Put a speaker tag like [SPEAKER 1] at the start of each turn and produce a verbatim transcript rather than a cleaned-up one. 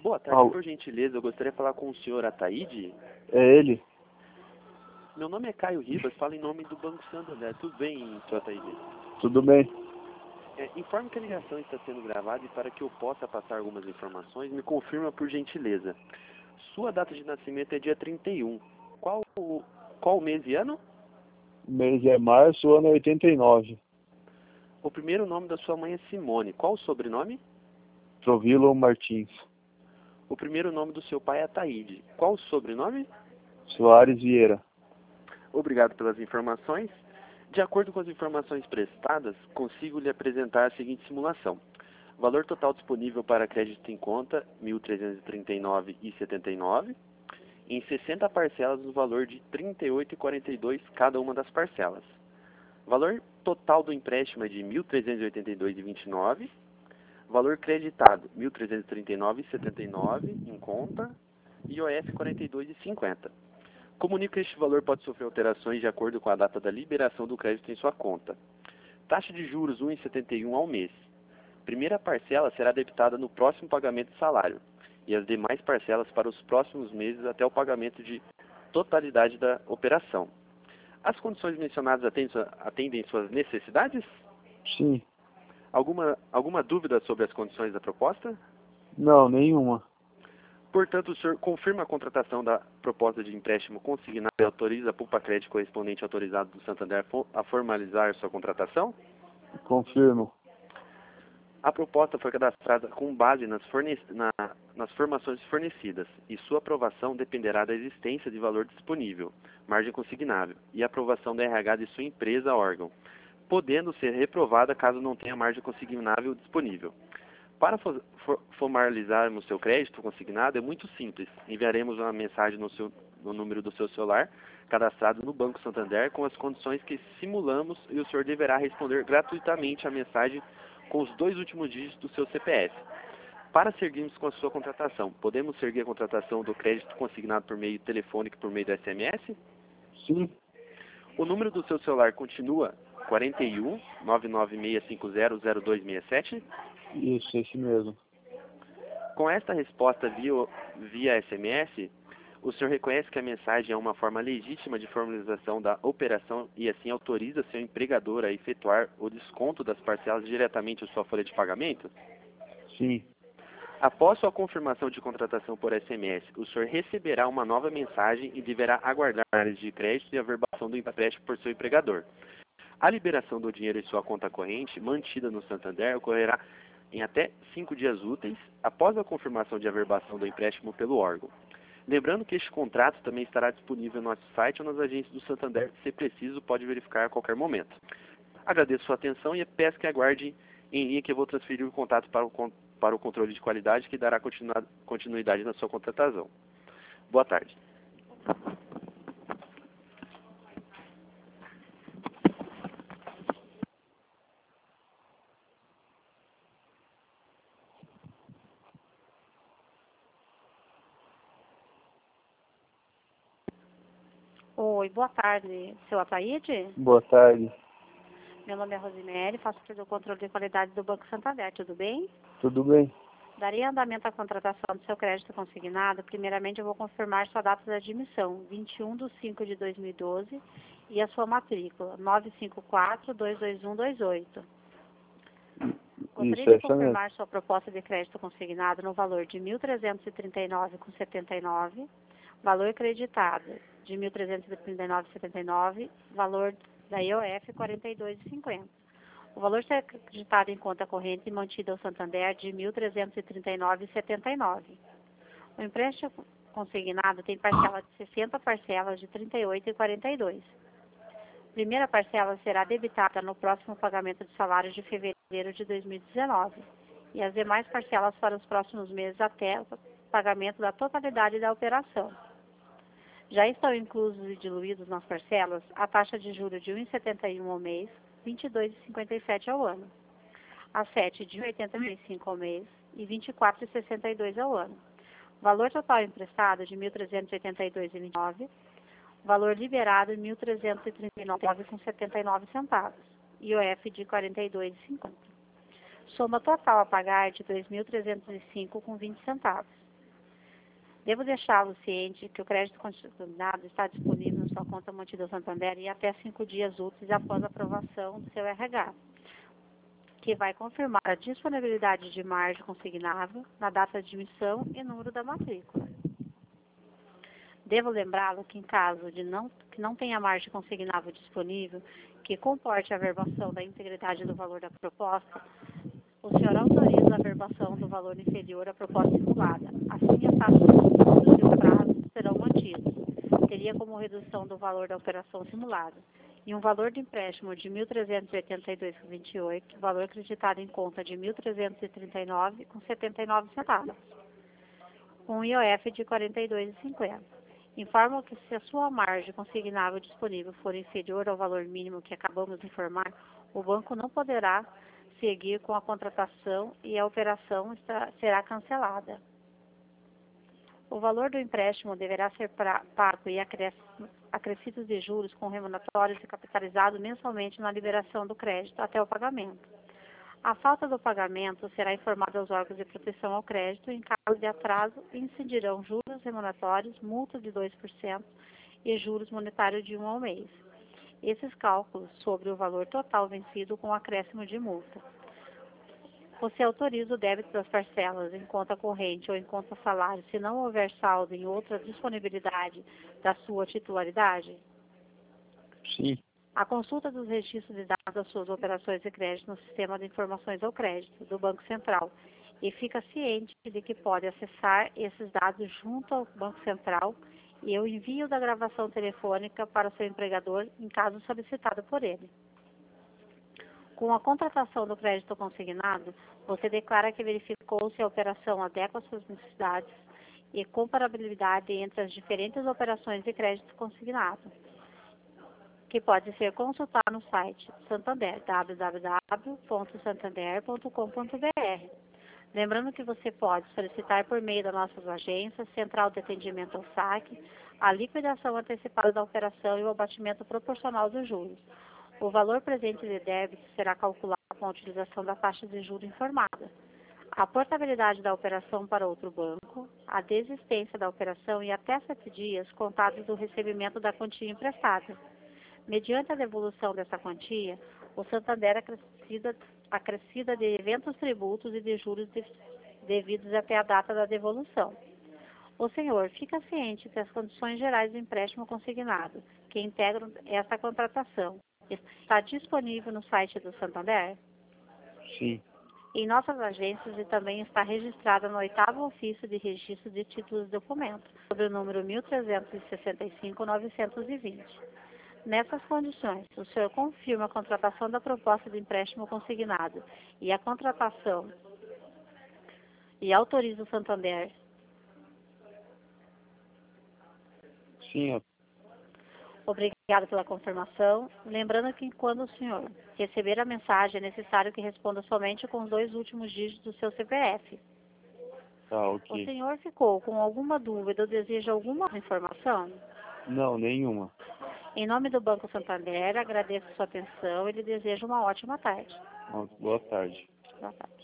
[SPEAKER 1] Boa tarde,
[SPEAKER 2] Al-
[SPEAKER 1] por gentileza, eu gostaria de falar com o senhor Ataíde.
[SPEAKER 2] É ele?
[SPEAKER 1] Meu nome é Caio Ribas, falo em nome do Banco Santander. Tudo bem, senhor Ataíde?
[SPEAKER 2] Tudo bem?
[SPEAKER 1] É, informe que a ligação está sendo gravada e para que eu possa passar algumas informações, me confirma por gentileza. Sua data de nascimento é dia trinta e um. Qual, o- qual o mês e ano?
[SPEAKER 2] O mês é março, ano oitenta e nove.
[SPEAKER 1] O primeiro nome da sua mãe é Simone. Qual o sobrenome?
[SPEAKER 2] Trovilo Martins.
[SPEAKER 1] O primeiro nome do seu pai é Ataíde. Qual o sobrenome?
[SPEAKER 2] Soares Vieira.
[SPEAKER 1] Obrigado pelas informações. De acordo com as informações prestadas, consigo lhe apresentar a seguinte simulação. Valor total disponível para crédito em conta, mil trezentos e trinta e nove reais e setenta e nove centavos, em sessenta parcelas no valor de trinta e oito reais e quarenta e dois centavos cada uma das parcelas. Valor total do empréstimo é de mil trezentos e oitenta e dois reais e vinte e nove centavos. Valor creditado, mil trezentos e trinta e nove reais e setenta e nove centavos em conta, I O F quarenta e dois reais e cinquenta centavos. Comunico que este valor pode sofrer alterações de acordo com a data da liberação do crédito em sua conta. Taxa de juros um vírgula setenta e um ao mês. Primeira parcela será debitada no próximo pagamento de salário e as demais parcelas para os próximos meses até o pagamento de totalidade da operação. As condições mencionadas atendem, sua- atendem suas necessidades?
[SPEAKER 2] Sim.
[SPEAKER 1] Alguma, alguma dúvida sobre as condições da proposta?
[SPEAKER 2] Não, nenhuma.
[SPEAKER 1] Portanto, o senhor confirma a contratação da proposta de empréstimo consignado e autoriza a Pulpacred correspondente autorizado do Santander fo- a formalizar sua contratação?
[SPEAKER 2] Confirmo.
[SPEAKER 1] A proposta foi cadastrada com base nas, forne- na- nas formações fornecidas e sua aprovação dependerá da existência de valor disponível, margem consignável, e aprovação da R H de sua empresa órgão, podendo ser reprovada caso não tenha margem consignável disponível. Para fo- for- formalizarmos seu crédito consignado é muito simples. Enviaremos uma mensagem no, seu, no número do seu celular, cadastrado no Banco Santander, com as condições que simulamos e o senhor deverá responder gratuitamente à mensagem com os dois últimos dígitos do seu C P F. Para seguirmos com a sua contratação, podemos seguir a contratação do crédito consignado por meio telefônico e por meio do S M S?
[SPEAKER 2] Sim.
[SPEAKER 1] O número do seu celular continua quarenta e um, nove nove seis cinco zero, zero dois seis sete?
[SPEAKER 2] Isso, esse mesmo.
[SPEAKER 1] Com esta resposta via, via S M S, o senhor reconhece que a mensagem é uma forma legítima de formalização da operação e assim autoriza seu empregador a efetuar o desconto das parcelas diretamente em sua folha de pagamento?
[SPEAKER 2] Sim.
[SPEAKER 1] Após sua confirmação de contratação por S M S, o senhor receberá uma nova mensagem e deverá aguardar a análise de crédito e a averbação do empréstimo por seu empregador. A liberação do dinheiro em sua conta corrente, mantida no Santander, ocorrerá em até cinco dias úteis após a confirmação de averbação do empréstimo pelo órgão. Lembrando que este contrato também estará disponível no nosso site ou nas agências do Santander, se preciso, pode verificar a qualquer momento. Agradeço sua atenção e peço que aguarde em linha que eu vou transferir o contato para o, con- para o controle de qualidade que dará continua- continuidade na sua contratação. Boa tarde.
[SPEAKER 3] Oi, boa tarde, seu Ataíde.
[SPEAKER 2] Boa tarde.
[SPEAKER 3] Meu nome é Rosemary, faço parte do controle de qualidade do Banco Santander, tudo bem?
[SPEAKER 2] Tudo bem?
[SPEAKER 3] Daria andamento à contratação do seu crédito consignado. Primeiramente, eu vou confirmar sua data de admissão, vinte e um de cinco de dois mil e doze, e a sua matrícula, nove cinco quatro, dois dois um dois oito. Gostaria
[SPEAKER 2] Isso,
[SPEAKER 3] de
[SPEAKER 2] essa mesmo.
[SPEAKER 3] confirmar sua proposta de crédito consignado no valor de mil trezentos e trinta e nove reais e setenta e nove centavos, valor creditado de mil trezentos e trinta e nove reais e setenta e nove centavos, valor da I O F quarenta e dois reais e cinquenta centavos. O valor ser acreditado em conta corrente e mantido ao Santander de mil trezentos e trinta e nove reais e setenta e nove centavos. O empréstimo consignado tem parcela de sessenta parcelas de trinta e oito reais e quarenta e dois centavos. Primeira parcela será debitada no próximo pagamento de salários de fevereiro de dois mil e dezenove e as demais parcelas para os próximos meses até o pagamento da totalidade da operação. Já estão inclusos e diluídos nas parcelas a taxa de juros de um vírgula setenta e um ao mês, vinte e dois vírgula cinquenta e sete ao ano, a sete de oitenta e cinco ao mês e vinte e quatro vírgula sessenta e dois ao ano. Valor total emprestado de mil trezentos e oitenta e dois vírgula vinte e nove, valor liberado mil trezentos e trinta e nove vírgula setenta e nove centavos, I O F de quarenta e dois vírgula cinquenta. Soma total a pagar de dois mil trezentos e cinco vírgula vinte centavos. Devo deixá-lo ciente que o crédito consignado está disponível na sua conta mantida no Santander e até cinco dias úteis após a aprovação do seu R H, que vai confirmar a disponibilidade de margem consignável na data de emissão e número da matrícula. Devo lembrá-lo que em caso de não, que não tenha margem consignável disponível, que comporte a averbação da integridade do valor da proposta, o senhor autoriza a averbação do valor inferior à proposta simulada. Assim, as taxas de juros e o prazo serão mantidos. Teria como redução do valor da operação simulada. E um valor de empréstimo de mil trezentos e oitenta e dois reais e vinte e oito centavos, valor acreditado em conta de mil trezentos e trinta e nove reais e setenta e nove centavos, com I O F de quarenta e dois reais e cinquenta centavos. Informo que se a sua margem consignável disponível for inferior ao valor mínimo que acabamos de informar, o banco não poderá seguir com a contratação e a operação está, será cancelada. O valor do empréstimo deverá ser pra, pago e acrescidos de juros com remuneratórios e capitalizado mensalmente na liberação do crédito até o pagamento. A falta do pagamento será informada aos órgãos de proteção ao crédito. Em caso de atraso, incidirão juros remuneratórios, multa de dois por cento e juros monetários de um ao mês. Esses cálculos sobre o valor total vencido com acréscimo de multa. Você autoriza o débito das parcelas em conta corrente ou em conta salário se não houver saldo em outra disponibilidade da sua titularidade?
[SPEAKER 2] Sim.
[SPEAKER 3] A consulta dos registros de dados das suas operações de crédito no Sistema de Informações ao Crédito do Banco Central e fica ciente de que pode acessar esses dados junto ao Banco Central e o envio da gravação telefônica para seu empregador em caso solicitado por ele. Com a contratação do crédito consignado, você declara que verificou se a operação adequa às suas necessidades e comparabilidade entre as diferentes operações de crédito consignado, que pode ser consultado no site Santander, w w w ponto santander ponto com ponto b r. Lembrando que você pode solicitar por meio das nossas agências, Central de Atendimento ao Saque, a liquidação antecipada da operação e o abatimento proporcional dos juros. O valor presente de débito será calculado com a utilização da taxa de juros informada. A portabilidade da operação para outro banco, a desistência da operação e até sete dias contados do recebimento da quantia emprestada. Mediante a devolução dessa quantia, o Santander acrescida, acrescida de eventos tributos e de juros de, devidos até a data da devolução. O senhor fica ciente das condições gerais do empréstimo consignado, que integram essa contratação. Está disponível no site do Santander?
[SPEAKER 2] Sim.
[SPEAKER 3] Em nossas agências e também está registrada no oitavo ofício de registro de títulos e documentos, sobre o número mil trezentos e sessenta e cinco ponto novecentos e vinte. Nessas condições, o senhor confirma a contratação da proposta de empréstimo consignado e a contratação e autoriza o Santander?
[SPEAKER 2] Sim. Eu...
[SPEAKER 3] Obrigado pela confirmação. Lembrando que quando o senhor receber a mensagem, é necessário que responda somente com os dois últimos dígitos do seu C P F.
[SPEAKER 2] Tá, ok.
[SPEAKER 3] O senhor ficou com alguma dúvida ou deseja alguma informação?
[SPEAKER 2] Não, nenhuma.
[SPEAKER 3] Em nome do Banco Santander, agradeço sua atenção e lhe desejo uma ótima tarde.
[SPEAKER 2] Boa tarde.
[SPEAKER 3] Boa tarde.